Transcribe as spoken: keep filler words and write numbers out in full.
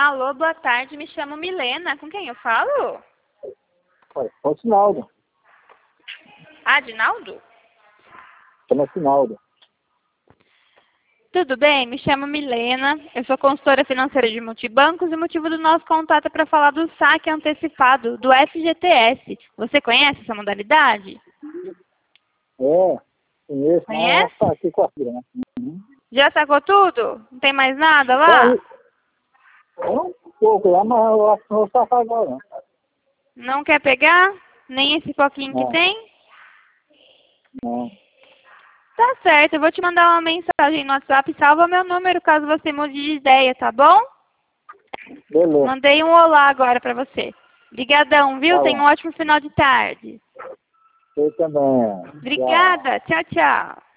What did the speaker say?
Alô, boa tarde, me chamo Milena. Com quem eu falo? Oi, é o Sinaldo. Ah, Dinaldo? Chama Sinaldo. Tudo bem, me chamo Milena. Eu sou consultora financeira de multibancos e o motivo do nosso contato é para falar do saque antecipado, do F G T S. Você conhece essa modalidade? É, conheço, Conhece? mas tá aqui com a filha, né? Uhum. Já sacou tudo? Não tem mais nada Só lá? isso. É um pouco lá, mas eu acho que não vou sacar agora, não. Não quer pegar? Nem esse pouquinho que Não, tem? não. Tá certo, eu vou te mandar uma mensagem no WhatsApp. Salva meu número caso você mude de ideia, tá bom? Beleza, Mandei um olá agora pra você. Obrigadão, viu? tá Tenha um bom. ótimo final de tarde. Você também. Tchau. Obrigada. Tchau, tchau.